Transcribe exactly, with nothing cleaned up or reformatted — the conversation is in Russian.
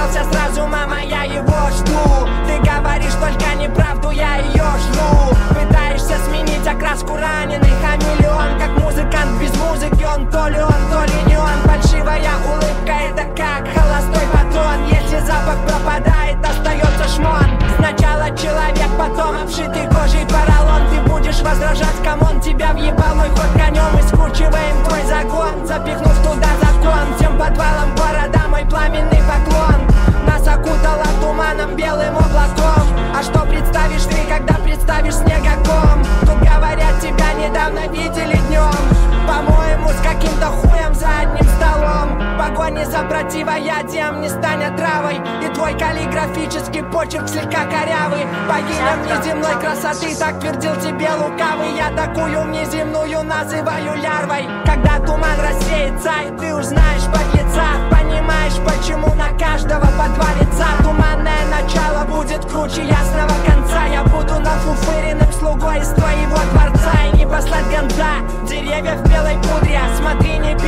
сорвался сразу, мама, я его жду. Ты говоришь только неправду, я ее жду. Пытаешься сменить окраску раненый хамелеон. Как музыкант без музыки, он то ли он, то ли не он. Фальшивая улыбка, это как холостой батон. Если запах пропадает, остается шмон. Сначала человек, потом обшитый кожей поролон. Ты будешь возражать, камон, тебя въебал мой ход конем. И скручиваем твой загон, запихнув туда закон. Всем подвалом города мой пламенный поклон. Нас окутало туманом, белым облаком. А что представишь ты, когда представишь снегоком? Тут говорят, тебя недавно видели днем. По-моему, с каким-то хуем за одним столом. Погони за противоядием не стань отравой. И твой каллиграфический почерк слегка корявый. Богиня внеземной красоты, так твердил тебе лукавый. Я такую внеземную называю лярвой. Когда туман рассеется, и ты узнаешь подлеца, понимаешь, почему на каждого подвалится. Туманное начало будет круче ясного конца. Я буду нафуфыренным слугой из твоего дворца. И не послать гонца, деревья в белой пудре. Смотри, не